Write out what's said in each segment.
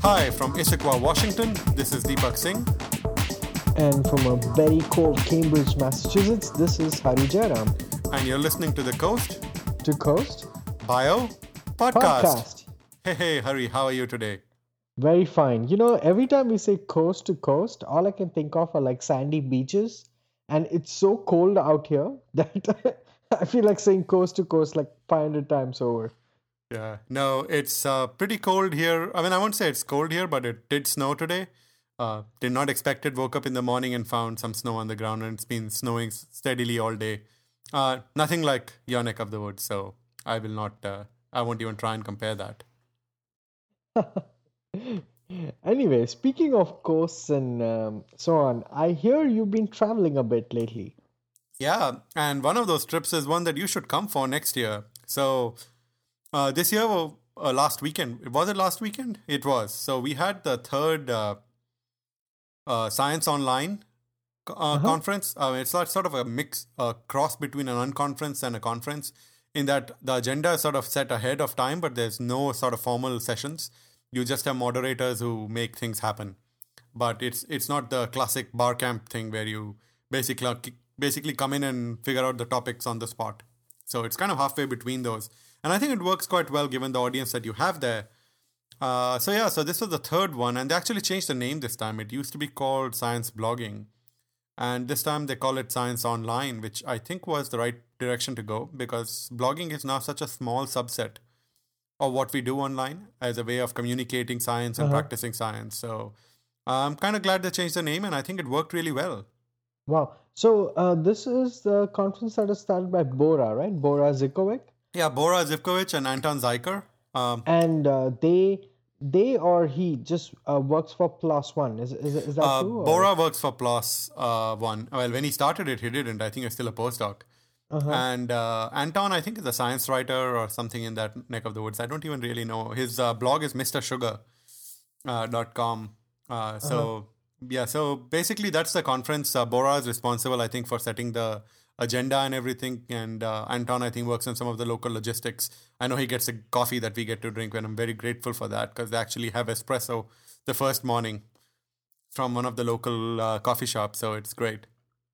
Hi, from Issaquah, Washington, this is Deepak Singh. And from a very cold Cambridge, Massachusetts, this is Hari Jairam. And you're listening to the Coast To Coast Bio Podcast. Hey, Hari, how are you today? Very fine. Every time we say coast to coast, all I can think of are like sandy beaches. And it's so cold out here that I feel like saying coast to coast like 500 times over. Yeah, no, it's pretty cold here. I mean, I won't say it's cold here, but it did snow today. Did not expect it. Woke up in the morning and found some snow on the ground, and it's been snowing steadily all day. Nothing like your neck of the woods, so I will not. I won't even try and compare that. Anyway, speaking of coasts and so on, I hear you've been traveling a bit lately. Yeah, and one of those trips is one that you should come for next year. So this year, last weekend, was it last weekend? It was. So we had the third Science Online conference. It's sort of a mix, a cross between an unconference and a conference, in that the agenda is sort of set ahead of time, but there's no sort of formal sessions. You just have moderators who make things happen. But it's not the classic bar camp thing where you basically come in and figure out the topics on the spot. So it's kind of halfway between those. And I think it works quite well given the audience that you have there. So this was the third one, and they actually changed the name this time. It used to be called Science Blogging, and this time they call it Science Online, which I think was the right direction to go, because blogging is now such a small subset of what we do online as a way of communicating science and practicing science. So I'm kind of glad they changed the name, and I think it worked really well. Wow. So this is the conference that is started by Bora, right? Bora Zivkovic. Yeah, Bora Zivkovic and Anton Zeiker. And they or he just works for PLOS One. Is that true? Bora works for PLOS One. Well, when he started it, he didn't. I think he's still a postdoc. And Anton, I think, is a science writer or something in that neck of the woods. I don't even really know. His blog is mrsugar.com. So basically that's the conference. Bora is responsible, I think, for setting the agenda and everything. And Anton, I think, works on some of the local logistics. I know he gets a coffee that we get to drink, and I'm very grateful for that, because they actually have espresso the first morning from one of the local coffee shops. So it's great.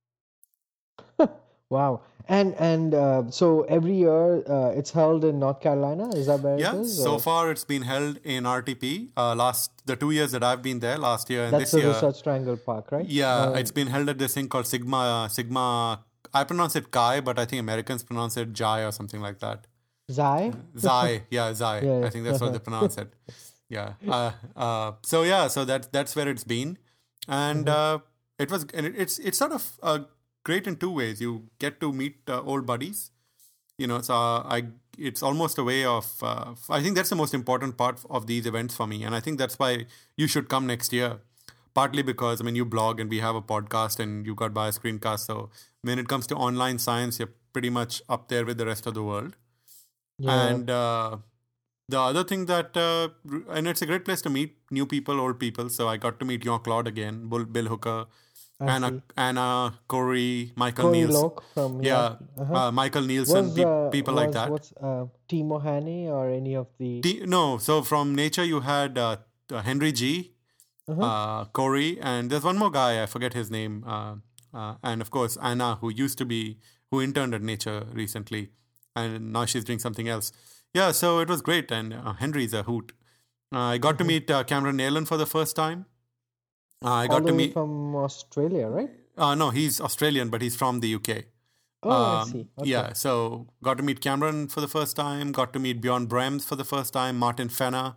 Wow. And so every year it's held in North Carolina. Is that where it is? So far it's been held in RTP. The 2 years that I've been there, last year and That's this the year. Research Triangle Park, right? Yeah, it's been held at this thing called Sigma. I pronounce it Chi, but I think Americans pronounce it Jai or something like that. Zai? Zai. Yeah. Yeah. I think that's what they pronounce it. Yeah. So that's where it's been. And it's sort of great in two ways. You get to meet old buddies. It's almost a way of, I think that's the most important part of these events for me. And I think that's why you should come next year. Partly because, you blog and we have a podcast and you got Bio Screencast. So when it comes to online science, you're pretty much up there with the rest of the world. Yeah. And the other thing and it's a great place to meet new people, old people. So I got to meet Jean-Claude again, Bill Hooker, Anna, Corey, Michael Nielsen. Michael Nielsen, people like that. What's Timo Haney or any of the... No, so from Nature you had Henry G., Corey, and there's one more guy, I forget his name, and of course Anna, who interned at Nature recently, and now she's doing something else. Yeah, so it was great, and Henry's a hoot. I got to meet Cameron Nealon for the first time. I got to meet from Australia, right? No, he's Australian, but he's from the UK. I see. Okay. Yeah, so got to meet Cameron for the first time, got to meet Bjorn Brems for the first time, Martin Fenner,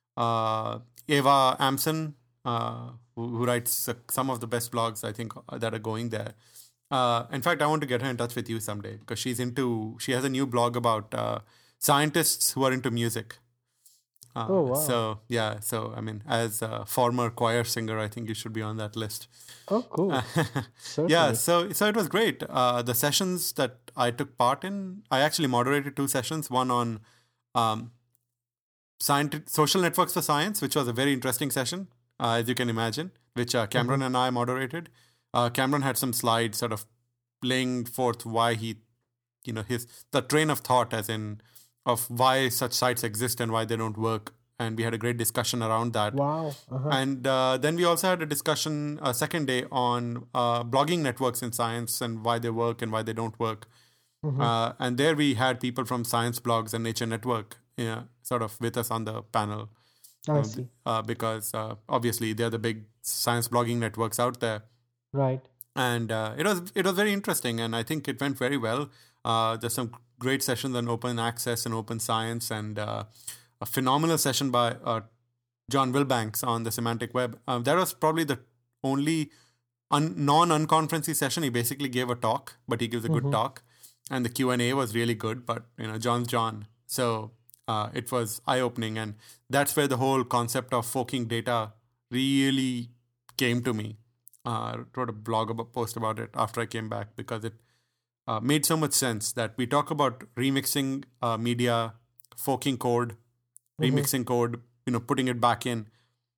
Eva Amson, who writes some of the best blogs, I think, that are going there. In fact, I want to get her in touch with you someday, because she has a new blog about scientists who are into music. Wow. So as a former choir singer, I think you should be on that list. Oh, cool. Yeah, so it was great. The sessions that I took part in, I actually moderated 2 sessions, one on social networks for science, which was a very interesting session, as you can imagine, which Cameron and I moderated. Cameron had some slides sort of laying forth why the train of thought, as in of why such sites exist and why they don't work and we had a great discussion around that. Wow. And then we also had a discussion a second day on blogging networks in science and why they work and why they don't work. And there we had people from Science Blogs and Nature Network sort of with us on the panel. I see. Because obviously they're the big science blogging networks out there. Right. And it was very interesting, and I think it went very well. There's some great sessions on open access and open science, and a phenomenal session by John Wilbanks on the semantic web. That was probably the only non-unconferencey session. He basically gave a talk, but he gives a good talk, and the Q&A was really good. But John's John, so it was eye-opening, and that's where the whole concept of forking data really came to me. I wrote a blog post about it after I came back because it made so much sense that we talk about remixing media, forking code, remixing code, putting it back in.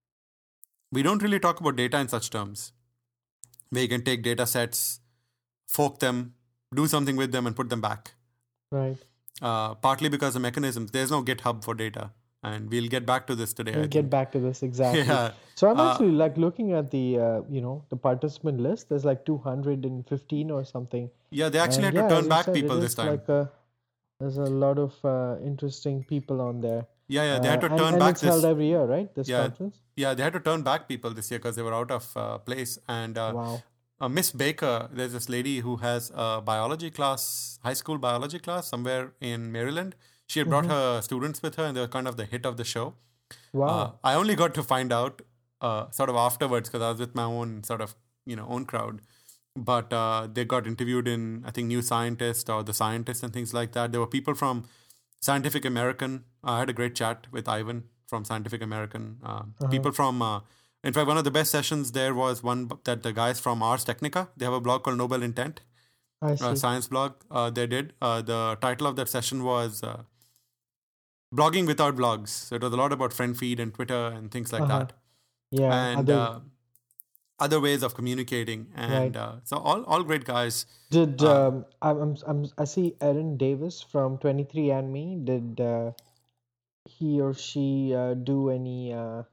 We don't really talk about data in such terms, where you can take data sets, fork them, do something with them, and put them back. Right. Partly because of mechanisms. There's no GitHub for data. And we'll get back to this today. We'll get back to this, exactly. Yeah. So I'm actually looking at the, the participant list. There's 215 or something. Yeah, they actually had to turn back people this time. There's a lot of interesting people on there. Yeah, they had to turn back. And it's held every year, right? This conference? Yeah, they had to turn back people this year because they were out of place. And wow. Miss Baker, there's this lady who has a biology class, high school biology class somewhere in Maryland. She had brought her students with her, and they were kind of the hit of the show. Wow. I only got to find out sort of afterwards because I was with my own sort of, own crowd. But they got interviewed in, I think, New Scientist or The Scientist and things like that. There were people from Scientific American. I had a great chat with Ivan from Scientific American. People from, in fact, one of the best sessions there was one that the guys from Ars Technica, they have a blog called Noble Intent. I see. Science blog they did. The title of that session was Blogging Without Blogs. So it was a lot about friend feed and Twitter and things like that. Yeah. And other ways of communicating. And so all great guys. Did I see Erin Davis from 23andMe. Did he or she do any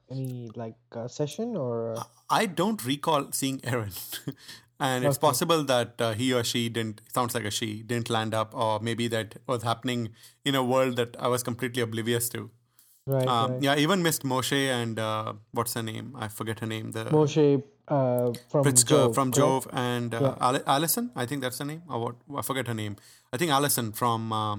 session or? I don't recall seeing Erin. And it's possible that he or she didn't land up, or maybe that was happening in a world that I was completely oblivious to. Right. Yeah, even missed Moshe and what's her name? I forget her name. Moshe from Pritzker Jove, from Jove and Allison, I think that's her name. Or what? I forget her name. I think Allison from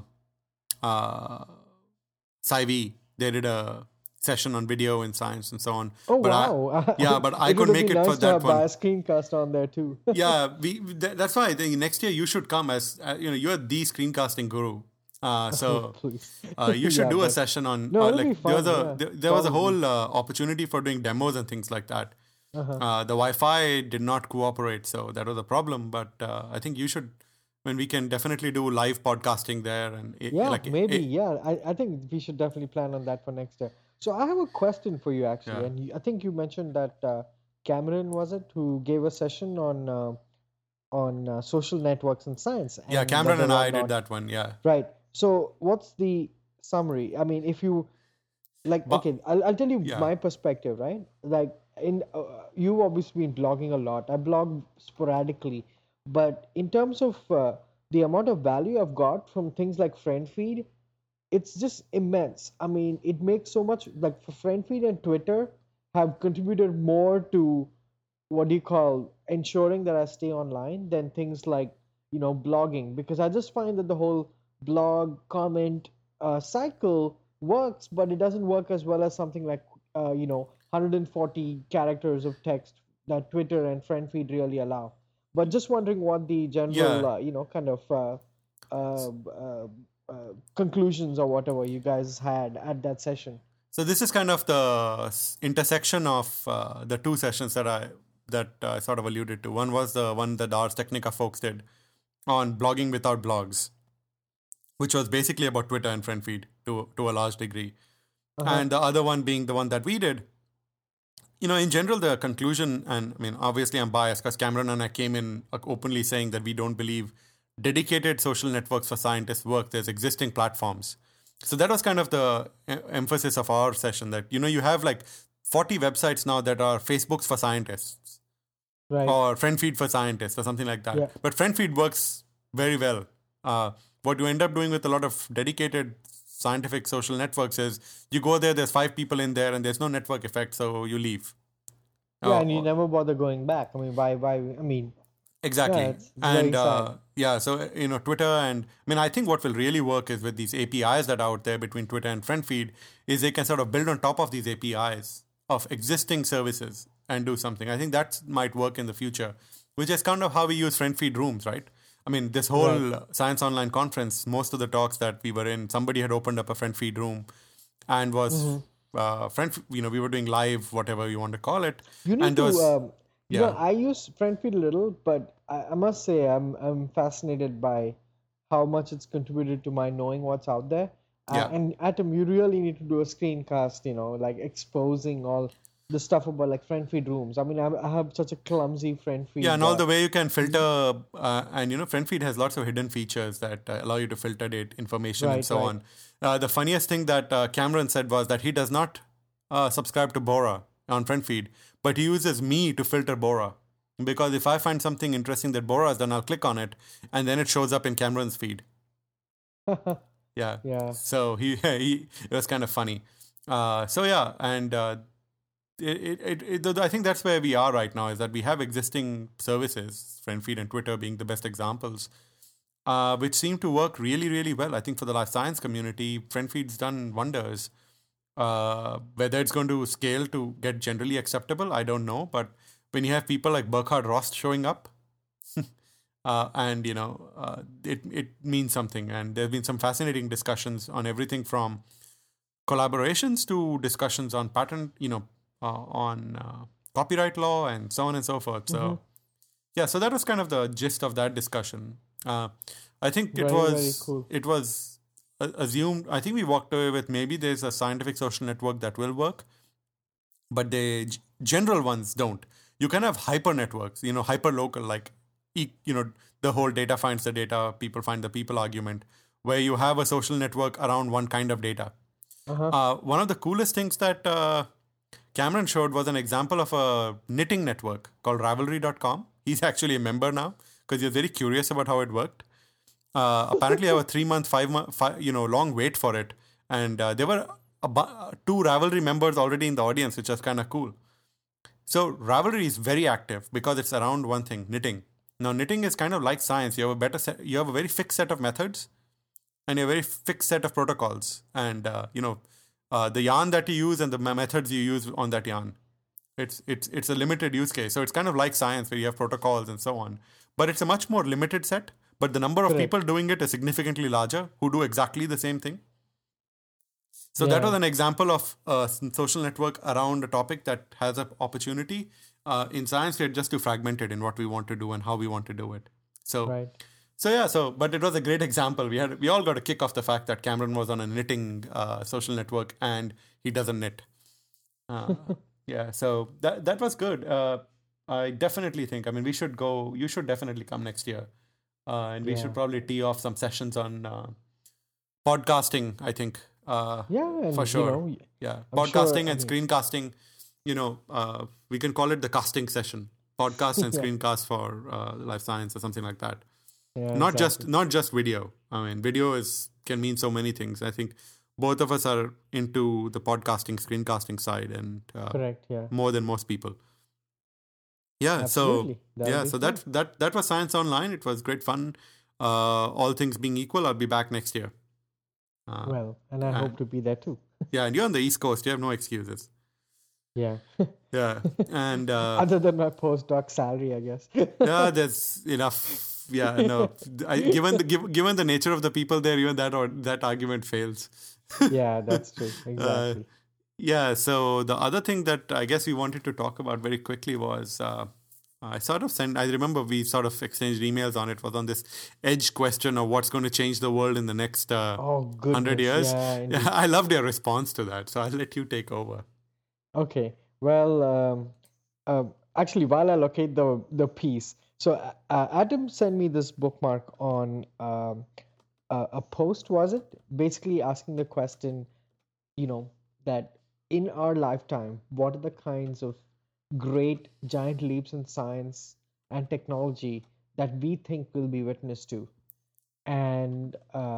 Sci-V. They did a session on video and science and so on. Oh, but wow. But I couldn't make it for that one. A screencast on there too. Yeah, that's why I think next year you should come as you're the screencasting guru. So you should do a session on there was a whole opportunity for doing demos and things like that. The Wi-Fi did not cooperate, so that was a problem. But I think you should. We can definitely do live podcasting there, and I think we should definitely plan on that for next year. So I have a question for you actually, and I think you mentioned that Cameron, was it, who gave a session on social networks and science? And Cameron and I did that one. Yeah. Right. So what's the summary? I mean, if you I'll tell you my perspective, right? Like you've obviously been blogging a lot. I blog sporadically, but in terms of the amount of value I've got from things like friend feed, it's just immense. I mean, it makes so much, like for friend feed and Twitter have contributed more to ensuring that I stay online than things like, blogging, because I just find that the whole blog comment cycle works, but it doesn't work as well as something like, 140 characters of text that Twitter and friend feed really allow. But just wondering what the general, conclusions or whatever you guys had at that session. So this is kind of the intersection of the two sessions that I sort of alluded to. One was the one that Ars Technica folks did on blogging without blogs, which was basically about Twitter and friend feed to a large degree. And the other one being the one that we did. In general, the conclusion, and I mean, obviously I'm biased because Cameron and I came in openly saying that we don't believe dedicated social networks for scientists work. There's existing platforms. So that was kind of the emphasis of our session, that, you have like 40 websites now that are Facebooks for scientists Right. or FriendFeed for scientists or something like that. Yeah. But FriendFeed works very well. What you end up doing with a lot of dedicated scientific social networks is you go there, there's 5 people in there, and there's no network effect, so you leave. Yeah, and you Or- never bother going back. I mean, why? I mean, yeah, Exactly. it's very And sad. yeah, so, Twitter, and I mean, I think what will really work is with these APIs that are out there between Twitter and FriendFeed, is they can sort of build on top of these APIs of existing services and do something. I think that might work in the future, which is kind of how we use FriendFeed rooms, right? I mean, this whole Right. Science Online conference, most of the talks that we were in, somebody had opened up a FriendFeed room and was we were doing live, whatever you want to call it, You and need there to, was yeah. I use FriendFeed a little, but I must say I'm fascinated by how much it's contributed to my knowing what's out there. Yeah. And Atom, you really need to do a screencast, like exposing all the stuff about like FriendFeed rooms. I mean, I have such a clumsy Yeah, and FriendFeed. all the way you can filter, and FriendFeed has lots of hidden features that allow you to filter date information and Right, so right. on. The funniest thing that Cameron said was that he does not subscribe to Bora on FriendFeed, but he uses me to filter Bora. Because if I find something interesting that Bora has done, I'll click on it, and then it shows up in Cameron's feed. Yeah. Yeah. So it was kind of funny. So yeah, and I think that's where we are right now, is that we have existing services, FriendFeed and Twitter being the best examples, which seem to work really, really well. I think for the life science community, FriendFeed's done wonders. Whether it's going to scale to get generally acceptable, I don't know. But when you have people like Burkhard Rost showing up, and it means something. And there have been some fascinating discussions on everything from collaborations to discussions on patent, on copyright law and so on and so forth. So yeah, so that was kind of the gist of that discussion. I think Very, very cool. it was assumed. I think we walked away with maybe there's a scientific social network that will work, but the general ones don't. You can have hyper networks, hyper local, like the whole data finds the data, people find the people argument, where you have a social network around one kind of data. One of the coolest things that Cameron showed was an example of a knitting network called Ravelry.com. He's actually a member now because he was very curious about how it worked. Apparently, I have a 3-month, 5-month, long wait for it, and there were 2 Ravelry members already in the audience, which was kind of cool. So Ravelry is very active because it's around one thing, knitting. Now, knitting is kind of like science. You have a very fixed set of methods and a very fixed set of protocols, and the yarn that you use and the methods you use on that yarn. It's a limited use case. So it's kind of like science where you have protocols and so on, but it's a much more limited set. But the number of Correct. people doing it is significantly larger who do exactly the same thing. So that was an example of a social network around a topic that has an opportunity. In science, we're just too fragmented in what we want to do and how we want to do it. So, Right. but it was a great example. We all got a kick off the fact that Cameron was on a knitting social network and he doesn't knit. Yeah, so that was good. I definitely think. I mean, we should go. You should definitely come next year, and we should probably tee off some sessions on podcasting. I think. Yeah, and for sure. Yeah, podcasting and screencasting. We can call it the casting session. Podcast and screencast for life science or something like that. Yeah, Not just video. I mean, video can mean so many things. I think both of us are into the podcasting, screencasting side, and correct. Yeah. more than most people. Yeah. Absolutely. So that was Science Online. It was great fun. All things being equal, I'll be back next year. Well, and I hope to be there too. Yeah, and you're on the East Coast. You have no excuses. Yeah. Yeah, and Other than my postdoc salary, I guess. yeah, there's enough. Yeah, no. Given the nature of the people there, even that argument fails. Yeah, that's true. Exactly. Yeah. So the other thing that I guess we wanted to talk about very quickly was I remember we sort of exchanged emails on it. Was on this edge question of what's going to change the world in the next 100 years. Yeah, I loved your response to that, so I'll let you take over. Okay. Well, actually, while I locate the piece, so Adam sent me this bookmark on a post, was it? Basically asking the question, you know, that in our lifetime, what are the kinds of great giant leaps in science and technology that we think will be witness to, and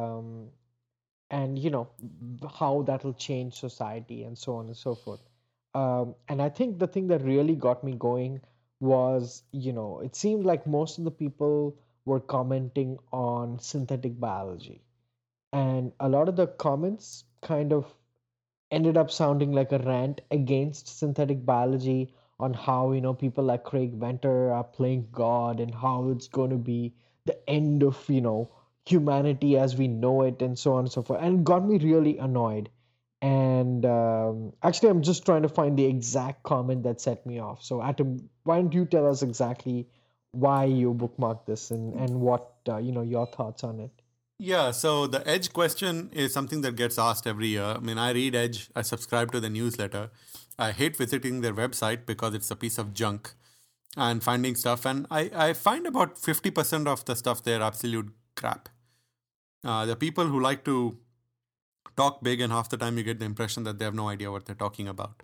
how that'll change society and so on and so forth. And I think the thing that really got me going was, it seemed like most of the people were commenting on synthetic biology, and a lot of the comments kind of ended up sounding like a rant against synthetic biology, on how people like Craig Venter are playing God, and how it's going to be the end of humanity as we know it, and so on and so forth, and it got me really annoyed. And actually, I'm just trying to find the exact comment that set me off. So Atom, why don't you tell us exactly why you bookmarked this, and what your thoughts on it? Yeah, so the Edge question is something that gets asked every year. I mean, I read Edge, I subscribe to the newsletter. I hate visiting their website because it's a piece of junk and finding stuff. And I find about 50% of the stuff there absolute crap. The people who like to talk big, and half the time you get the impression that they have no idea what they're talking about.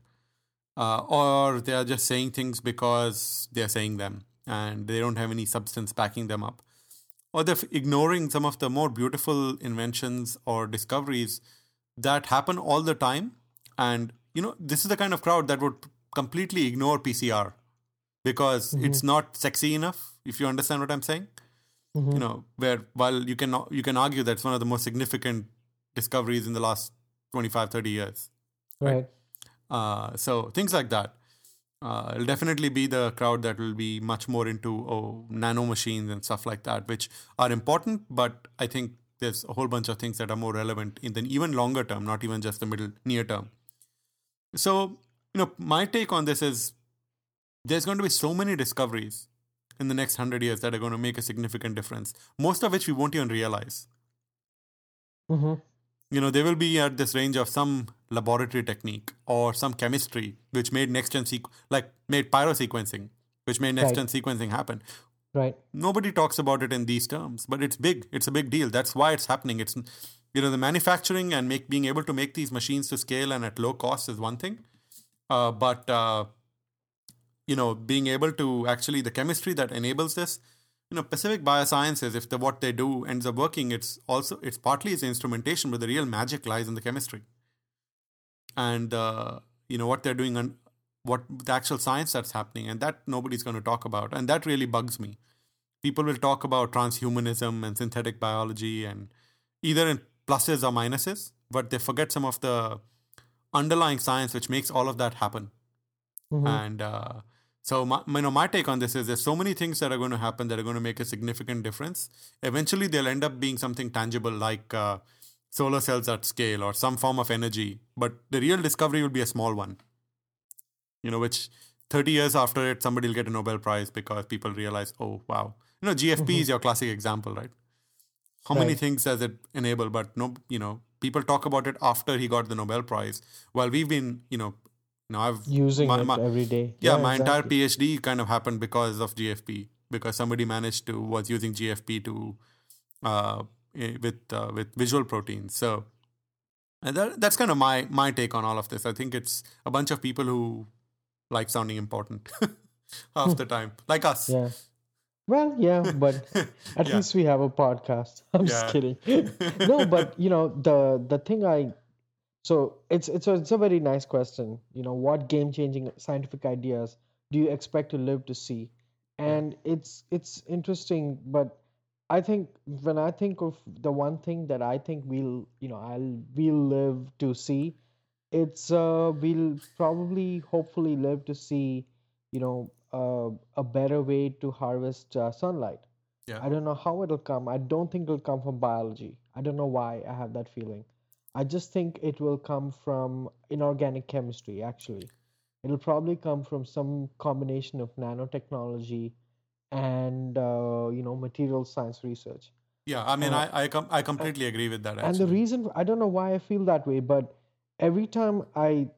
Or they are just saying things because they're saying them and they don't have any substance backing them up. Or they're ignoring some of the more beautiful inventions or discoveries that happen all the time. And, this is the kind of crowd that would completely ignore PCR because Mm-hmm. it's not sexy enough, if you understand what I'm saying. Mm-hmm. Where while you can argue that's one of the most significant discoveries in the last 25, 30 years, right? Right. So things like that. It'll definitely be the crowd that will be much more into nano machines and stuff like that, which are important. But I think there's a whole bunch of things that are more relevant in the even longer term, not even just the middle near term. So, my take on this is there's going to be so many discoveries in the next 100 years that are going to make a significant difference, most of which we won't even realize. Mm-hmm. They will be at this range of some laboratory technique or some chemistry which made next gen like made pyrosequencing, which made next Right. gen sequencing happen. Right. Nobody talks about it in these terms, but it's big. It's a big deal. That's why it's happening. It's the manufacturing and being able to make these machines to scale and at low cost is one thing, but being able to actually the chemistry that enables this. Pacific Biosciences, if what they do ends up working, it's partly its instrumentation, but the real magic lies in the chemistry and what they're doing and what the actual science that's happening, and that nobody's going to talk about, and that really bugs me. People will talk about transhumanism and synthetic biology, and either in pluses or minuses, but they forget some of the underlying science which makes all of that happen. Mm-hmm. And so my take on this is there's so many things that are going to happen that are going to make a significant difference. Eventually, they'll end up being something tangible like solar cells at scale or some form of energy. But the real discovery will be a small one, which 30 years after it, somebody will get a Nobel Prize because people realize, oh, wow. GFP Mm-hmm. is your classic example, right? How many Right. things does it enable? But no, people talk about it after he got the Nobel Prize. While we've been, I've Using it my every day. yeah, Yeah, my entire exactly. PhD kind of happened because of GFP, because somebody was using GFP to uh, with visual proteins. So and that's kind of my take on all of this. I think it's a bunch of people who like sounding important half the time, like us. Yeah. Well, yeah, but at Yeah, least we have a podcast. I'm just yeah, kidding. No, but the thing so it's a very nice question. What game-changing scientific ideas do you expect to live to see? yeah, And it's interesting, but I think when I think of the one thing that I think we'll live to see, it's we'll probably hopefully live to see, a better way to harvest sunlight. yeah, I don't know how it'll come. I don't think it'll come from biology. I don't know why I have that feeling. I just think it will come from inorganic chemistry, actually. It'll probably come from some combination of nanotechnology and material science research. yeah. I mean, Uh, I completely agree with that and the actually. reason, I don't know why I feel that way, but every time I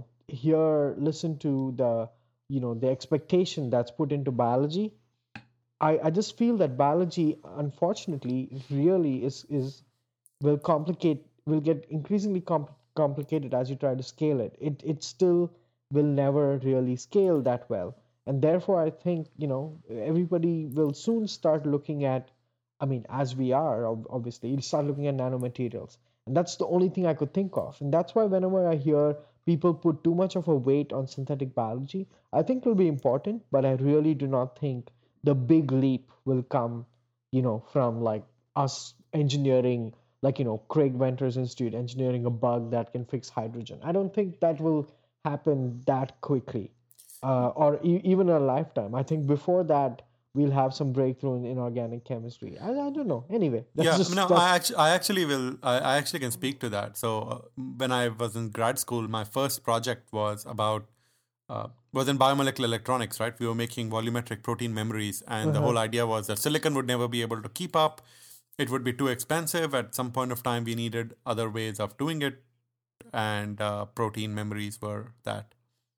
listen to the expectation that's put into biology, I just feel that biology, unfortunately, really is will get increasingly complicated as you try to scale it. It still will never really scale that well. And therefore I think, everybody will soon start looking at, I mean, as we are, obviously, you'll start looking at nanomaterials. And that's the only thing I could think of. And that's why whenever I hear people put too much of a weight on synthetic biology, I think it will be important, but I really do not think the big leap will come, from like us engineering, like, Craig Venter's Institute engineering a bug that can fix hydrogen. I don't think that will happen that quickly, or even a lifetime. I think before that, we'll have some breakthrough in organic chemistry. I don't know. Anyway, that's Yeah, I mean, just that's I actually can speak to that. So when I was in grad school, my first project was in biomolecular electronics, right? We were making volumetric protein memories, and the uh-huh. whole idea was that silicon would never be able to keep up. It would be too expensive. At some point of time, we needed other ways of doing it, and protein memories were that.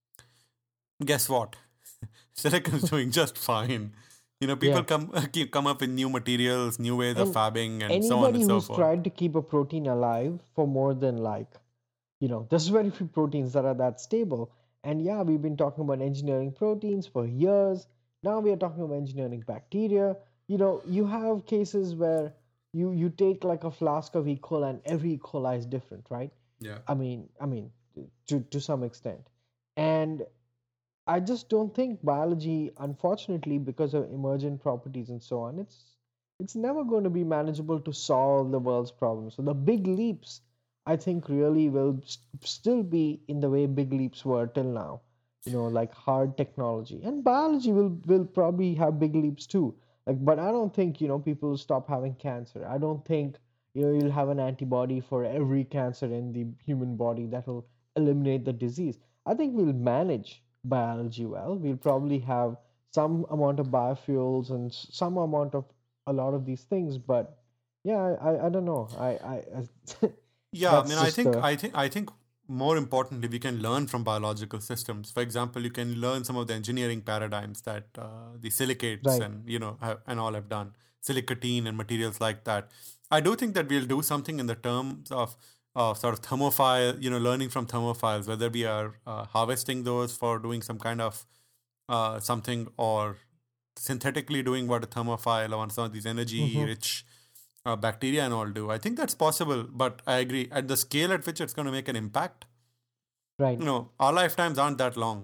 Guess what? Silicon's doing just fine. People Yeah. come up with new materials, new ways of And fabbing, and so on anybody and so who's forth. tried to keep a protein alive for more than like, there's very few proteins that are that stable. And yeah, we've been talking about engineering proteins for years. Now we are talking about engineering bacteria. You have cases where you take like a flask of E. coli and every E. coli is different, right? Yeah. I mean, to some extent. And I just don't think biology, unfortunately, because of emergent properties and so on, it's never going to be manageable to solve the world's problems. So the big leaps, I think, really will still be in the way big leaps were till now. Like hard technology, and biology will probably have big leaps too. Like, but I don't think people will stop having cancer. I don't think you'll have an antibody for every cancer in the human body that will eliminate the disease. I think we'll manage biology well. We'll probably have some amount of biofuels and some amount of a lot of these things, but yeah, I don't know. Yeah, I mean, That's just the I think more importantly, we can learn from biological systems. For example, you can learn some of the engineering paradigms that the silicates right. and and all have done, silicatine and materials like that. I do think that we'll do something in the terms of sort of thermophile, learning from thermophiles, whether we are harvesting those for doing some kind of something, or synthetically doing what a thermophile or some of these energy Hmm. rich bacteria and all do. I think that's possible, but I agree at the scale at which it's going to make an impact. Right. Our lifetimes aren't that long.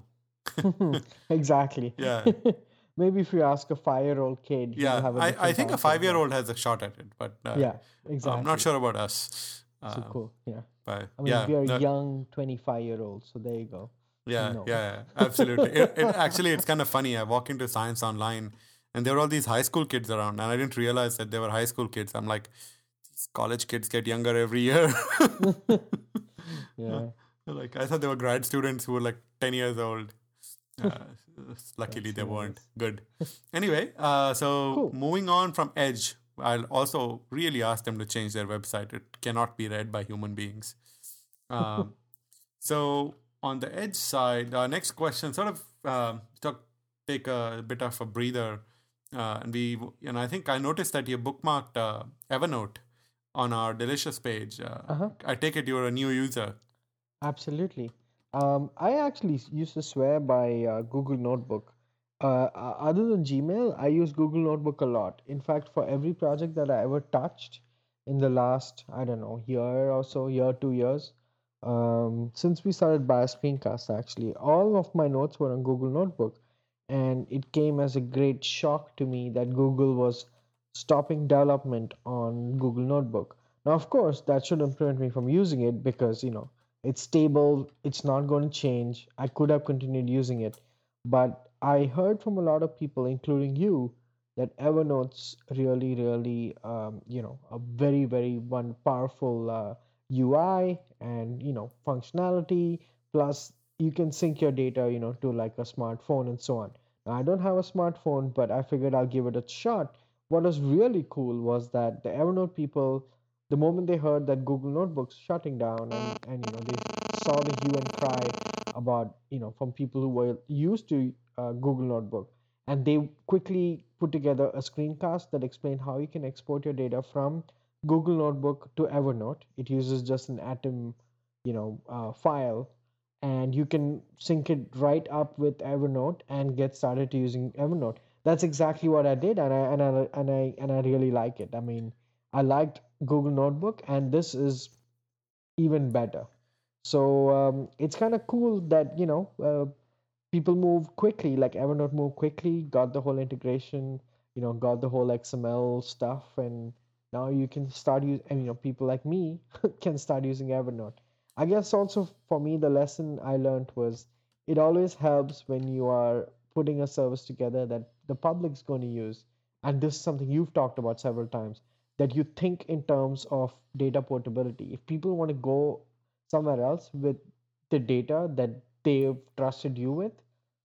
Exactly. Yeah, Maybe if you ask a 5-year-old kid, he'll yeah. have a I different think a answer, 5 year but old has a shot at it, but yeah, I'm not exactly. sure about us. So cool. Yeah. But I mean, yeah, we are no, young 25-year-olds, so there you go. We'll yeah, know. yeah, absolutely. It actually it's kind of funny. I walk into Science Online, and there are all these high school kids around, and I didn't realize that they were high school kids. I'm like, these college kids get younger every year. Yeah, Like I thought they were grad students who were like 10 years old. Uh, Luckily, that's they weren't. hilarious. Good. Anyway, so Cool. moving on from Edge, I'll also really ask them to change their website. It cannot be read by human beings. Um, so on the Edge side, next question sort of take a bit of a breather, and I think I noticed that you bookmarked Evernote on our Delicious page. Uh-huh. I take it you're a new user. Absolutely. I actually used to swear by Google Notebook. Other than Gmail, I use Google Notebook a lot. In fact, for every project that I ever touched in the last, I don't know, year or so, year, 2 years, since we started by Screencast, actually, all of my notes were on Google Notebook. And it came as a great shock to me that Google was stopping development on Google Notebook. Now, of course, that shouldn't prevent me from using it because, it's stable, it's not going to change. I could have continued using it. But I heard from a lot of people, including you, that Evernote's really, really, a very, very one powerful UI and, functionality. Plus, you can sync your data, to like a smartphone and so on. Now, I don't have a smartphone, but I figured I'll give it a shot. What was really cool was that the Evernote people, the moment they heard that Google Notebooks shutting down, and they saw the hue and cry about, from people who were used to Google Notebook, and they quickly put together a screencast that explained how you can export your data from Google Notebook to Evernote. It uses just an Atom, file, and you can sync it right up with Evernote and get started to using Evernote. That's exactly what I did, and I really like it. I mean, I liked Google Notebook, and this is even better. So it's kind of cool that people move quickly, like Evernote moved quickly, got the whole integration, got the whole XML stuff, and now you can start using, and people like me can start using Evernote. I guess also for me, the lesson I learned was it always helps when you are putting a service together that the public's going to use. And this is something you've talked about several times, that you think in terms of data portability. If people want to go somewhere else with the data that they've trusted you with,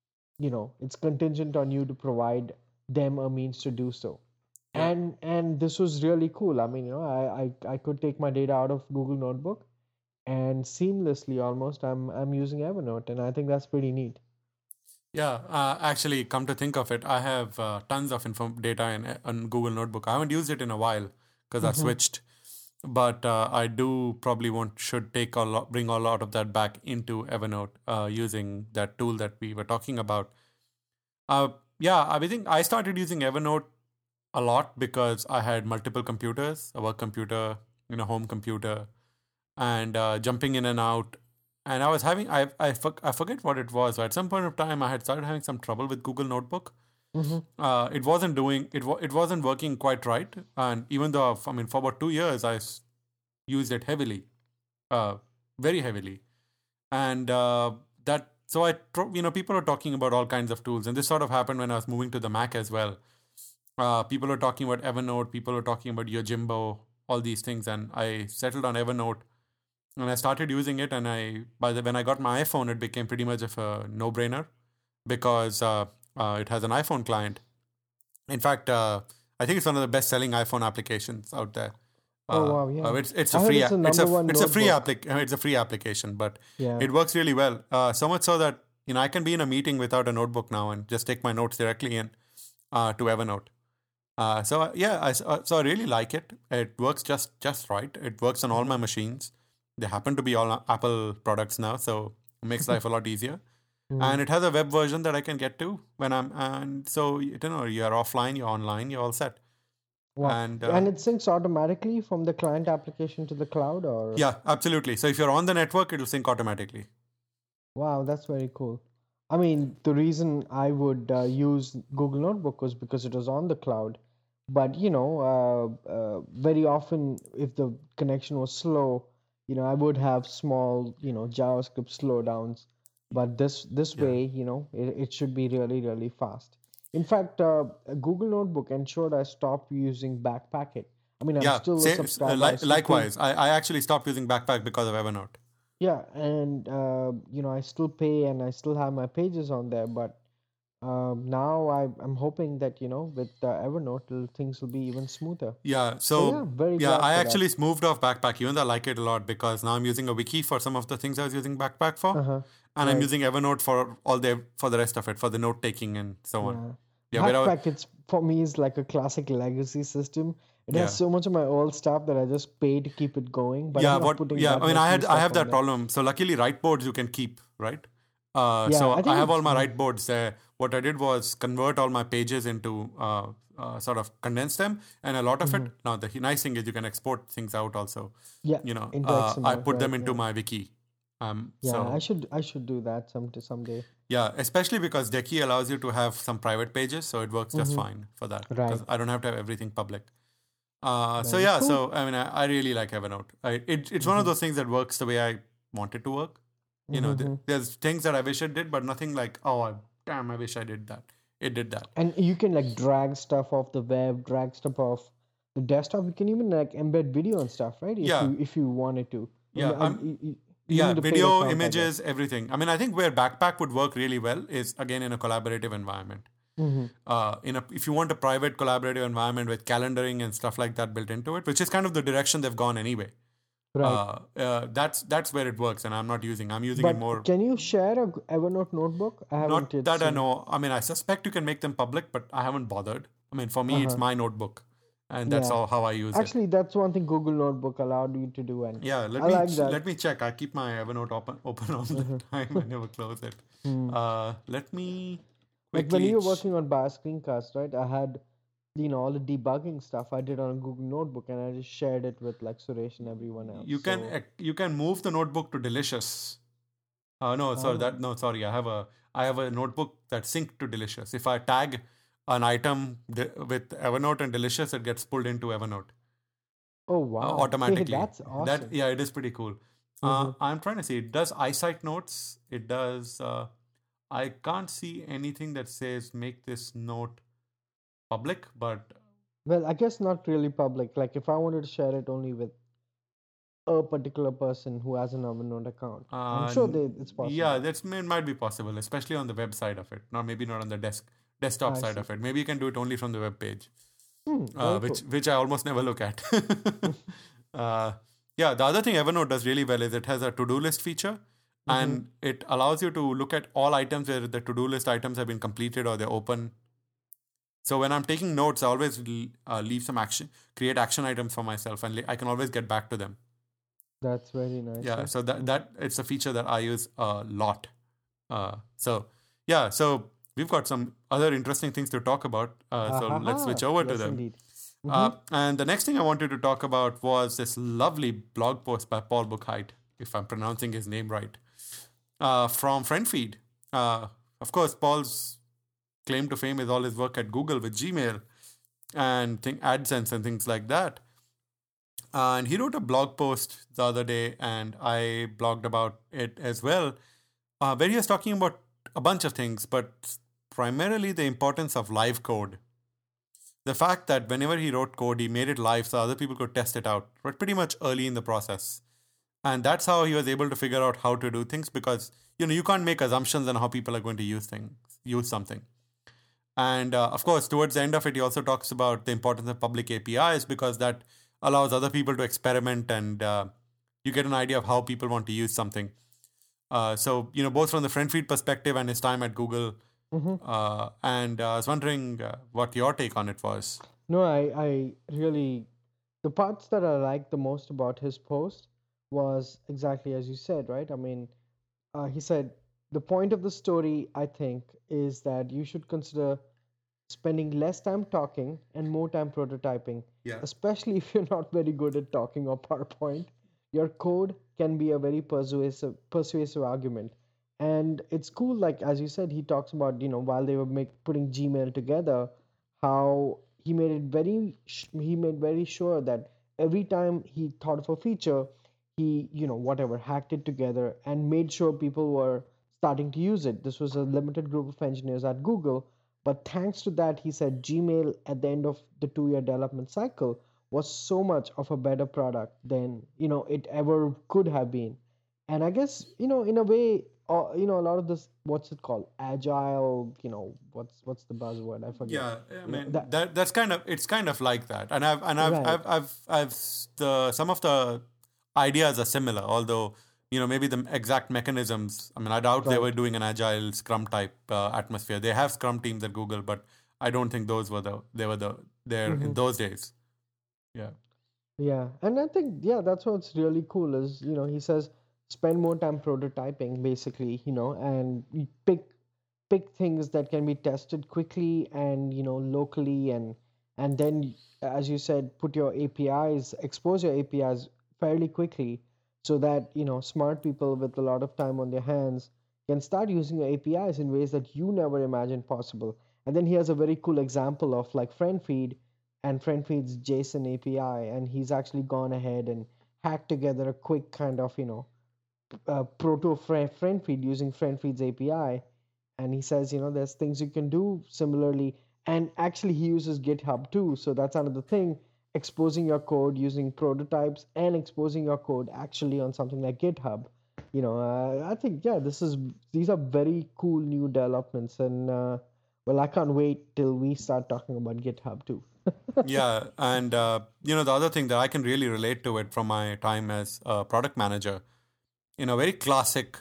it's contingent on you to provide them a means to do so. Yeah. And this was really cool. I mean, I could take my data out of Google Notebook and seamlessly almost I'm using Evernote, and I think that's pretty neat. Yeah, actually, come to think of it, I have tons of data on Google Notebook. I haven't used it in a while because I've Mm-hmm. switched, but I do probably should take bring a lot of that back into Evernote using that tool that we were talking about. Uh, yeah, I think I started using Evernote a lot because I had multiple computers, a work computer, home computer, and jumping in and out. And I was having, I forget what it was. At some point of time, I had started having some trouble with Google Notebook. Mm-hmm. It wasn't doing it. It wasn't working quite right. And even though I mean, for about 2 years, used it heavily, uh, very heavily. And that so people are talking about all kinds of tools, and this sort of happened when I was moving to the Mac as well. People are talking about Evernote. People are talking about Yojimbo, all these things, and I settled on Evernote and I started using it. And when I got my iPhone, it became pretty much of a no-brainer because it has an iPhone client. In fact, I think it's one of the best-selling iPhone applications out there. Oh wow, yeah. It's a I heard free it's the it's a number one it's a free notebook. it's a free application, but Yeah. it works really well. So much so that I can be in a meeting without a notebook now and just take my notes directly in to Evernote. So I really like it. It works just right. It works on all Mm-hmm. my machines. They happen to be all Apple products now, so it makes life a lot easier. Mm-hmm. And it has a web version that I can get to when and so you're offline, you're online, you're all set. Wow. And And it syncs automatically from the client application to the cloud, or yeah, absolutely. So if you're on the network, it'll sync automatically. wow, that's very cool. I mean, the reason I would use Google Notebook was because it was on the cloud. But very often, if the connection was slow, I would have small, JavaScript slowdowns. But this Yeah. way, it should be really, really fast. In fact, Google Notebook ensured I stopped using Backpack. I mean, I'm Yeah, still a same. subscriber. I still pay. Likewise, I actually stopped using Backpack because of Evernote. Yeah, and I still pay and I still have my pages on there, but now I'm hoping that with Evernote things will be even smoother. Yeah, So yeah, so very yeah, glad I for that. actually moved off Backpack, even though I like it a lot because now I'm using a wiki for some of the things I was using Backpack for, Uh-huh. and I'm Right. using Evernote for the rest of it, for the note taking and so on. Yeah. Yeah, Backpack, it's for me is like a classic legacy system. It has yeah, so much of my old stuff that I just pay to keep it going, but I'm yeah. not putting I that mean, much new I stuff have on that there. problem. So luckily, write boards you can keep, right? Yeah, So I I think have all it's my write boards there. What I did was convert all my pages into sort of condense them, and a lot of it. mhm. Now the nice thing is you can export things out also. Yeah, into I XML, put them right? into Yeah. my wiki. Yeah, I So should I should do that someday. yeah, especially because Decky allows you to have some private pages, so it works just Mm-hmm. fine for that because Right. I don't have to have everything public. So Very yeah, cool. so I mean, I really like Evernote. It's one of Mm-hmm. those things that works the way I want it to work. Mm-hmm. There's things that I wish it did, but nothing like, oh, damn, I wish I did that. It did that. And you can like drag stuff off the web, drag stuff off the desktop. You can even like embed video and stuff, right? If Yeah, you wanted to. I mean, yeah. you Yeah, need a paid video, account, I guess. images, everything. I mean, I think where Backpack would work really well is again in a collaborative environment. Mm-hmm. If you want a private collaborative environment with calendaring and stuff like that built into it, which is kind of the direction they've gone anyway. Right. That's where it works, and I'm using it But more. can you share a Evernote notebook? I haven't Not yet that I seen. know. I mean, I suspect you can make them public, but I haven't bothered. I mean, for me, it's Uh-huh. my notebook. and that's Yeah. how I use it. Actually, that's one thing Google Notebook allowed you to do, and Yeah, I like that. let me check. I keep my Evernote open all the time. I never close it. Hmm. Let me Like when quickly. you were working on Bash Screencast, right? I had, all the debugging stuff I did on a Google Notebook, and I just shared it with like Suresh and everyone else. So, You can move the notebook to Delicious. No, sorry, ah, that no, sorry. I have a notebook that's synced to Delicious. If I tag an item with Evernote and Delicious, it gets pulled into Evernote oh wow, hey, automatically. that's That awesome. Yeah, it is pretty cool. Mm-hmm. I'm trying to see. It does eyesight notes. It does. I can't see anything that says make this note public, but Well, I guess not really public. Like if I wanted to share it only with a particular person who has an Evernote account, I'm sure it's yeah, possible. might be possible, especially on the web side of it. Not maybe not on the desktop I side see. of it. Maybe you can do it only from the web page, Very cool. which I almost never look at. uh, yeah, the other thing Evernote does really well is it has a to-do list feature, Mm-hmm. and it allows you to look at all items where the to-do list items have been completed or they're open. So when I'm taking notes, I always leave some create action items for myself, and I can always get back to them. That's very nice. Yeah, Yeah. so Mm. that it's a feature that I use a lot. So yeah, so we've got some other interesting things to talk about. So let's switch Ahaha. over to Yes, them. indeed. Mm-hmm. And the next thing I wanted to talk about was this lovely blog post by Paul Buchheit, if I'm pronouncing his name right, from FriendFeed. Of course, Paul's claim to fame is all his work at Google with Gmail and AdSense and things like that. And he wrote a blog post the other day, and I blogged about it as well, where he was talking about a bunch of things, but primarily the importance of live code. The fact that whenever he wrote code, he made it live so other people could test it out, but pretty much early in the process. And that's how he was able to figure out how to do things because you can't make assumptions on how people are going to use something. And of course, towards the end of it, he also talks about the importance of public APIs because that allows other people to experiment and you get an idea of how people want to use something. So, both from the friend feed perspective and his time at Google. Mm-hmm. And I was wondering what your take on it was. No, I really, the parts that I liked the most about his post was exactly as you said, right? I mean, he said the point of the story, I think, is that you should consider spending less time talking and more time prototyping, Yeah. especially if you're not very good at talking or PowerPoint. Your code can be a very persuasive argument. And it's cool, like as you said, he talks about, while they were putting Gmail together, how he made very sure that every time he thought of a feature, he, whatever, hacked it together and made sure people were starting to use it. This was a limited group of engineers at Google, but thanks to that, he said Gmail at the end of the 2 year development cycle was so much of a better product than it ever could have been. And I guess in a way, a lot of this, what's it called, agile. What's the buzzword? I forget. Yeah, I mean That that's it's kind of like that, and right, the some of the ideas are similar, although maybe the exact mechanisms. I mean, I doubt they were right. doing an agile Scrum type atmosphere. They have Scrum teams at Google, but I don't think those were there in Hmm. those days. Yeah, Yeah, and I think that's what's really cool is he says spend more time prototyping basically, and you pick things that can be tested quickly and locally, and then as you said, put your APIs, expose your APIs fairly quickly so that smart people with a lot of time on their hands can start using your APIs in ways that you never imagined possible. And then he has a very cool example of like FriendFeed and FriendFeed's JSON API, and he's actually gone ahead and hacked together a quick kind of proto friend feed using friend feed's API. And he says there's things you can do similarly, and actually he uses GitHub too, so that's another thing, exposing your code using prototypes and exposing your code actually on something like GitHub. I think these are very cool new developments, and well, I can't wait till we start talking about GitHub too. yeah, and the other thing that I can really relate to it from my time as a product manager, very classic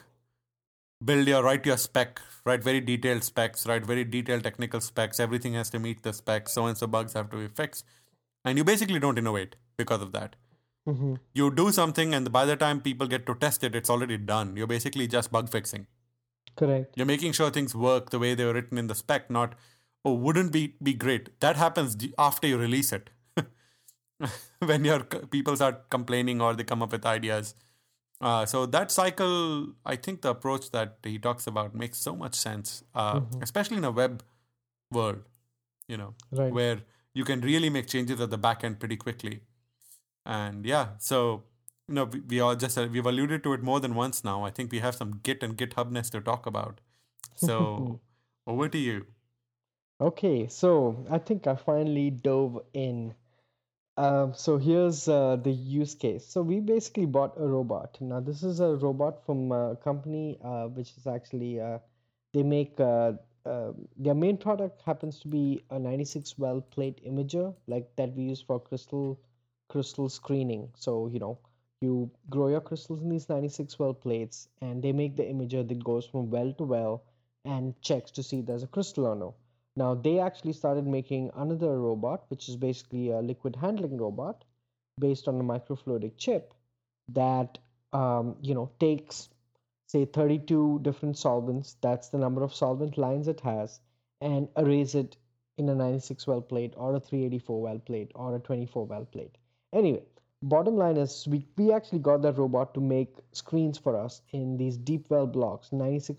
write your spec, write very detailed specs, write very detailed technical specs. Everything has to meet the specs. So and so bugs have to be fixed. and you basically don't innovate because of that. Mm-hmm. You do something, and by the time people get to test it, it's already done. You're basically just bug fixing. Correct. You're making sure things work the way they were written in the spec, not, oh, wouldn't be great. That happens after you release it. When your people start complaining or they come up with ideas. So that cycle, I think the approach that he talks about makes so much sense, Mm-hmm. especially in a web world, Right. where you can really make changes at the back end pretty quickly. And yeah, so we all just we've alluded to it more than once now. I think we have some Git and GitHubness to talk about. So over to you. Okay, so I think I finally dove in. So here's the use case. So we basically bought a robot. Now this is a robot from a company which is actually they make their main product happens to be a 96 well plate imager like that we use for crystal screening. So you grow your crystals in these 96 well plates and they make the imager that goes from well to well and checks to see if there's a crystal or no. Now they actually started making another robot, which is basically a liquid handling robot based on a microfluidic chip that takes say 32 different solvents. That's the number of solvent lines it has, and arrays it in a 96 well plate or a 384 well plate or a 24 well plate. Anyway, bottom line is we actually got that robot to make screens for us in these deep well blocks,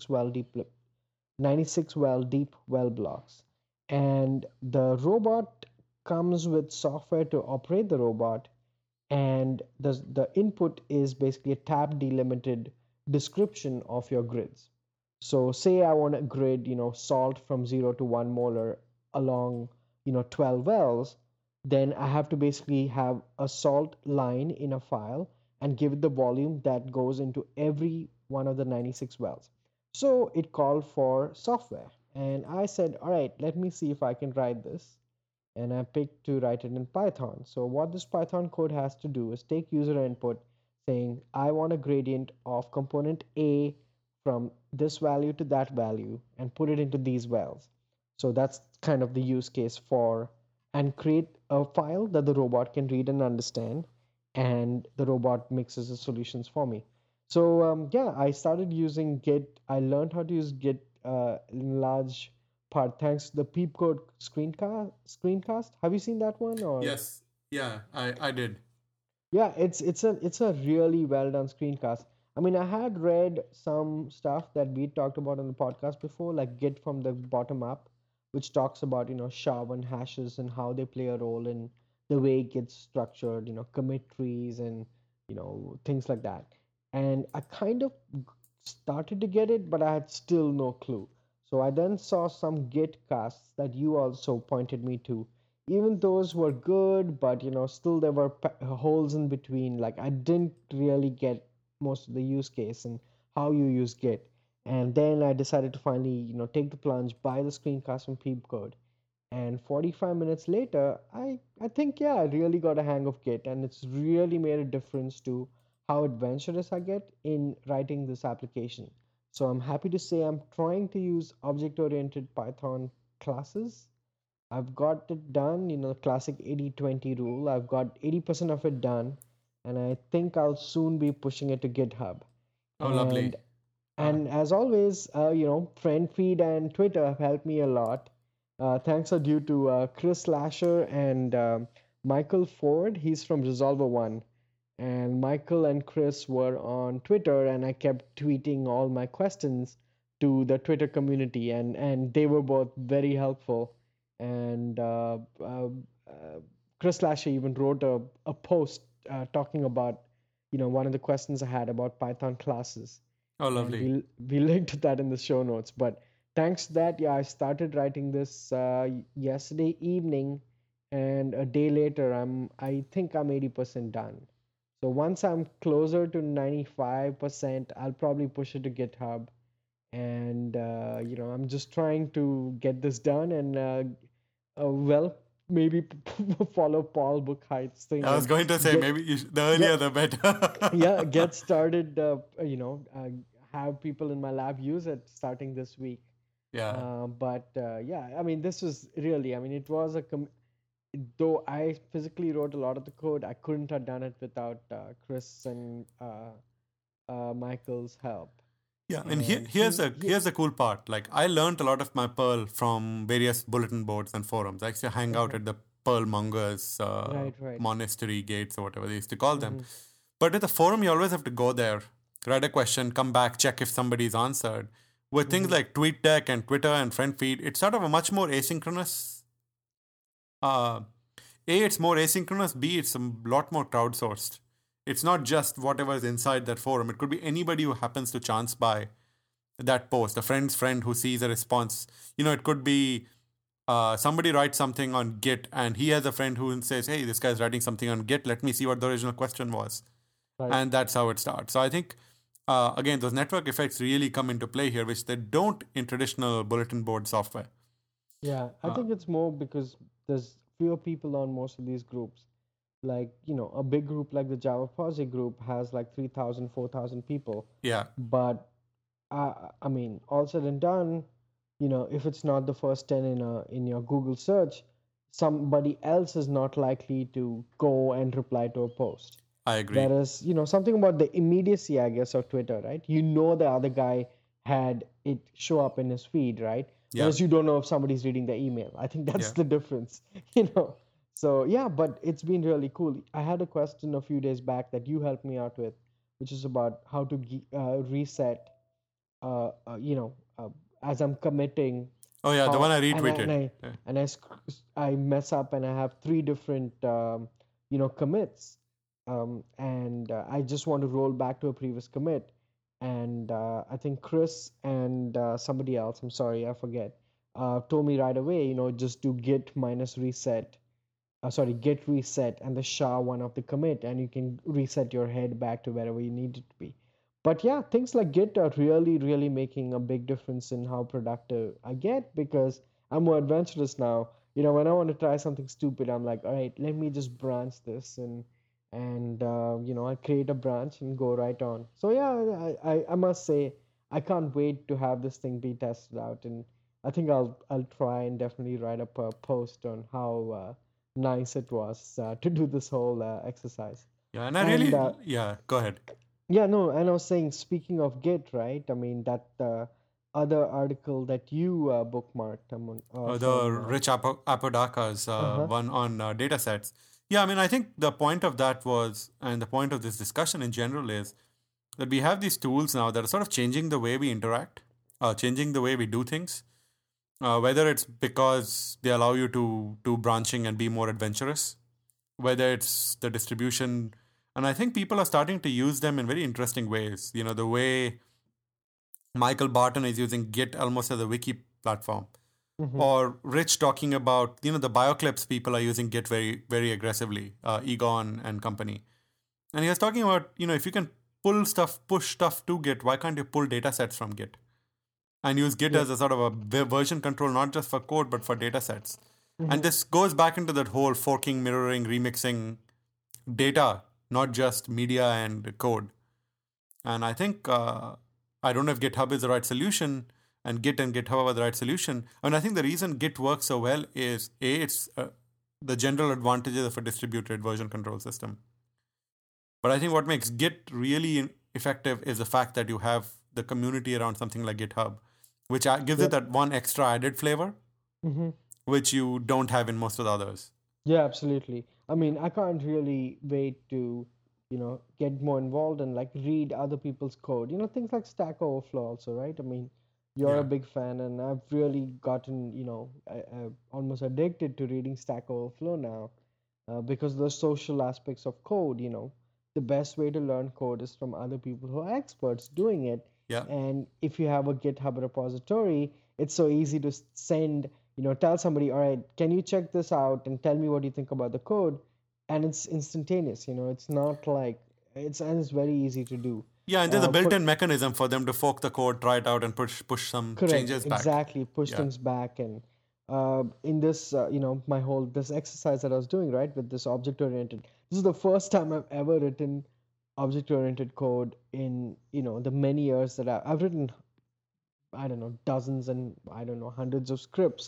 96 well deep well blocks, and the robot comes with software to operate the robot, and the input is basically a tab delimited description of your grids. So say I want a grid, salt from 0 to 1 molar along 12 wells, then I have to basically have a salt line in a file and give it the volume that goes into every one of the 96 wells. So it called for software, and I said, all right, let me see if I can write this, and I picked to write it in Python. So what this Python code has to do is take user input saying I want a gradient of component A from this value to that value and put it into these wells. So that's kind of the use case for, and create a file that the robot can read and understand, and the robot mixes the solutions for me. So yeah, I started using Git. I learned how to use Git in large part thanks to the Peep Code screencast. Have you seen that one or? Yes. Yeah, I did. Yeah, it's a really well done screencast. I mean, I had read some stuff that we talked about on the podcast before, like Git from the bottom up, which talks about SHA-1 and hashes and how they play a role in the way it gets structured, commit trees and things like that. And I kind of started to get it, but I had still no clue. So I then saw some Git casts that you also pointed me to. Even those were good, but still there were holes in between. Like I didn't really get most of the use case and how you use Git. And then I decided to finally take the plunge, buy the screencast from Peepcode, and 45 minutes later I think, yeah, I really got a hang of Git, and it's really made a difference to how adventurous I get in writing this application. So I'm happy to say I'm trying to use object oriented Python classes. I've got it done, classic 80-20 rule. I've got 80% of it done, and I think I'll soon be pushing it to GitHub. Oh, And lovely. Uh, as always, friend feed and Twitter have helped me a lot. Thanks are due to Chris Lasher and Michael Ford. He's from Resolver One, and Michael and Chris were on Twitter, and I kept tweeting all my questions to the Twitter community, and they were both very helpful. And Chris Lasher even wrote a post talking about one of the questions I had about Python classes, oh, and lovely. we linked to that in the show notes. But thanks to that, yeah, I started writing this yesterday evening, and a day later, I think I'm 80% done. So once I'm closer to 95%, I'll probably push it to GitHub, and I'm just trying to get this done, and well, maybe follow Paul Buchheit's thing I was and going to say get maybe the earlier get the better. yeah, get started. Have people in my lab use it starting this week. Yeah. But yeah, I mean, this was really, I mean, it was though I physically wrote a lot of the code, I couldn't have done it without Chris and Michael's help. Yeah, and And here's the cool part. Like I learned a lot of my Perl from various bulletin boards and forums. I used to hang out uh-huh. at the Perl mongers, Right, right. monastery gates or whatever they used to call them. Mm-hmm. But at the forum, you always have to go there, write a question, come back, check if somebody's answered. With things Mm-hmm. like TweetDeck and Twitter and friend feed, it's sort of a much more asynchronous. Uh, it's more asynchronous. B, it's a lot more crowdsourced. It's not just whatever is inside that forum. It could be anybody who happens to chance by that post, a friend's friend who sees a response. It could be somebody writes something on Git and he has a friend who says, hey, this guy's writing something on Git. Let me see what the original question was. Right. And that's how it starts. So I think, again, those network effects really come into play here, which they don't in traditional bulletin board software. Yeah, I Uh, think it's more because there's fewer people on most of these groups. Like, a big group like the Java Posse group has like 3,000, 4,000 people. yeah, But I mean, all said and done, if it's not the first 10 in your Google search, somebody else is not likely to go and reply to a post. I agree. Whereas, something about the immediacy, I guess, of Twitter, right? The other guy had it show up in his feed, right? Yeah, Whereas you don't know if somebody's reading the email. I think that's yeah. the difference, you know. So yeah, but it's been really cool. I had a question a few days back that you helped me out with, which is about how to reset, uh, uh, you know, uh, as I'm committing, Oh, yeah, the one how I and I and retweeted. I Yeah. and I I mess up and I have three different commits, and I just want to roll back to a previous commit, and I think Chris and somebody else, I'm sorry, I forget, told me right away, just do git minus reset, sorry, git reset and the SHA one of the commit, and you can reset your head back to wherever you need it to be. But yeah, things like Git are really, really making a big difference in how productive I get because I'm more adventurous now. When I want to try something stupid, I'm like, all right, let me just branch this and I create a branch and go right on. So yeah, I must say I can't wait to have this thing be tested out, and I think I'll try and definitely write up a post on how nice it was to do this whole exercise. Yeah, and I And really, yeah, go ahead. yeah, no, and I was saying, speaking of Git, right? I mean, that other article that you bookmarked The from. Rich Apodaca's Uh-huh. one on data sets. Yeah, I mean, I think the point of that was, and the point of this discussion in general is that we have these tools now that are sort of changing the way we interact, changing the way we do things. Whether it's because they allow you to do branching and be more adventurous, whether it's the distribution, and I think people are starting to use them in very interesting ways. The way Michael Barton is using Git almost as a wiki platform, Mm-hmm. or Rich talking about the bioclips people are using Git very very aggressively, Egon and company, and he was talking about if you can push stuff to Git, why can't you pull data sets from Git and use Git Yeah. as a sort of a version control, not just for code but for data sets. And Mm-hmm. this goes back into that whole forking, mirroring, remixing data, not just media and code. And I think I don't know if GitHub is the right solution, and Git and GitHub are the right solution. And I think the reason Git works so well is it's the general advantages of a distributed version control system. But I think what makes Git really effective is the fact that you have the community around something like GitHub, which gives it Yep. that one extra added flavor, Mm-hmm. which you don't have in most of the others. Yeah, absolutely. I mean, I can't really wait to, get more involved and like read other people's code. Things like Stack Overflow also, right? I mean, you're a Yeah. big fan, and I've really gotten, almost addicted to reading Stack Overflow now, because the social aspects of code. The best way to learn code is from other people who are experts doing it. Yeah. And if you have a GitHub repository, it's so easy to send, tell somebody, all right, can you check this out and tell me what you think about the code? And it's instantaneous. It's not like it's very easy to do. Yeah, and there's a For built-in mechanism for them to fork the code, try it out, and push some Correct, changes back. exactly. Push Yeah. things back, and in this, my whole this exercise that I was doing, right, with this object oriented. This is the first time I've ever written object oriented code in the many years that I've written. I don't know, dozens and I don't know, hundreds of scripts.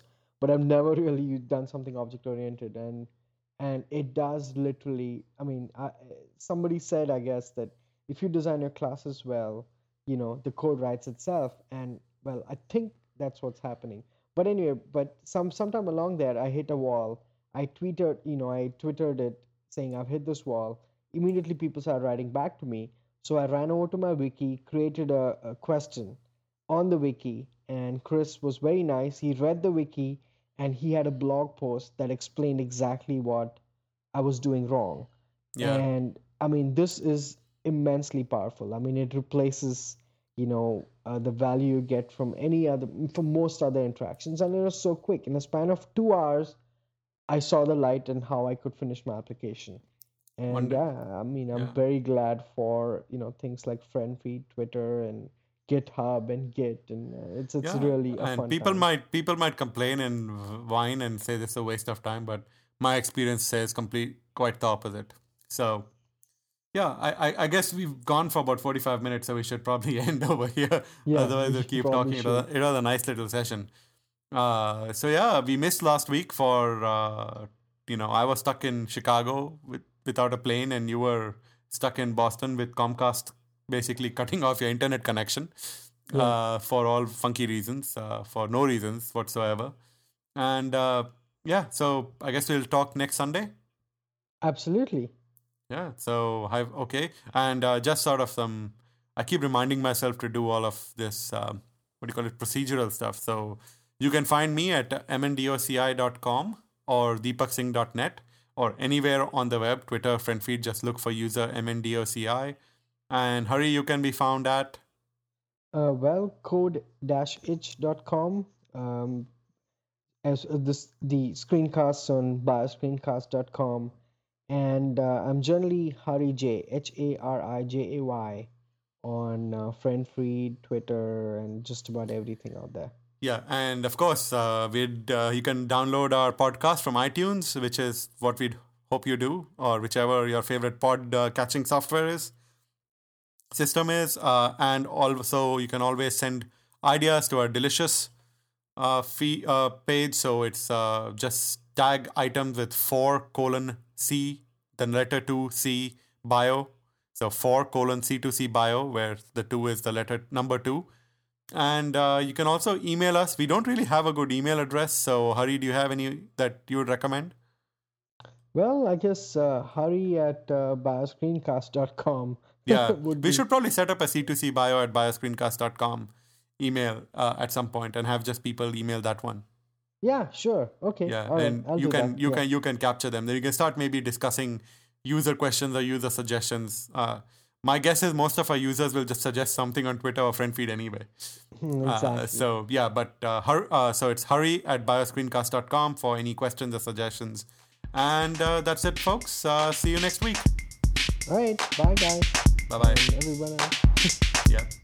but I've never really done something object oriented, and it does literally. I mean, somebody said, I guess, that if you design your classes well, the code writes itself, and well, I think that's what's happening. But anyway, but sometime along there, I hit a wall. I twittered it saying I've hit this wall. Immediately, people started writing back to me. So I ran over to my wiki, created a question on the wiki, and Chris was very nice. He read the wiki and he had a blog post that explained exactly what I was doing wrong. Yeah. And I mean, this is immensely powerful. I mean, it replaces, the value you get from most other interactions. And it was so quick. In a span of 2 hours, I saw the light and how I could finish my application. And yeah, I mean, I'm very glad for, things like FriendFeed, Twitter, and GitHub and Git, and it's really a fun time. People might complain and whine and say this is a waste of time, but my experience says quite the opposite. So yeah, I guess we've gone for about 45 minutes, so we should probably end over here. Yeah, Otherwise, we we'll keep probably talking. It was a nice little session. So yeah, we missed last week for I was stuck in Chicago without a plane, and you were stuck in Boston with Comcast basically cutting off your internet connection for all funky reasons, for no reasons whatsoever. And so I guess we'll talk next Sunday. Absolutely. Yeah. So okay, and just sort of I keep reminding myself to do all of this. What do you call it? Procedural stuff. So you can find me at mndoci.com or deepaksingh.net or anywhere on the web, Twitter, FriendFeed. Just look for user mndoci. And Hari, you can be found at code-itch.com. As the screencasts on bioscreencast.com. And I'm generally Hari J, HARIJAY, on FriendFeed, Twitter, and just about everything out there. Yeah, and of course, you can download our podcast from iTunes, which is what we'd hope you do, or whichever your favorite catching software system is. And also, you can always send ideas to our delicious page. So it's just tag items with 4:C, the letter 2C bio. So 4:C2C bio, where the 2 is the letter number 2. And you can also email us. We don't really have a good email address. So Hari, do you have any that you would recommend? Well, I guess Hari at bioscreencast.com. Yeah, we should probably set up a C2C bio at bioscreencast.com email at some point and have just people email that one. Yeah, sure. Okay. Yeah, all and right. you can capture them. Then you can start maybe discussing user questions or user suggestions. My guess is most of our users will just suggest something on Twitter or FriendFeed anyway. Exactly. So yeah, but so it's Hari at bioscreencast.com for any questions or suggestions. And that's it, folks. See you next week. All right. Bye, guys. Bye-bye. And everyone else. Yeah.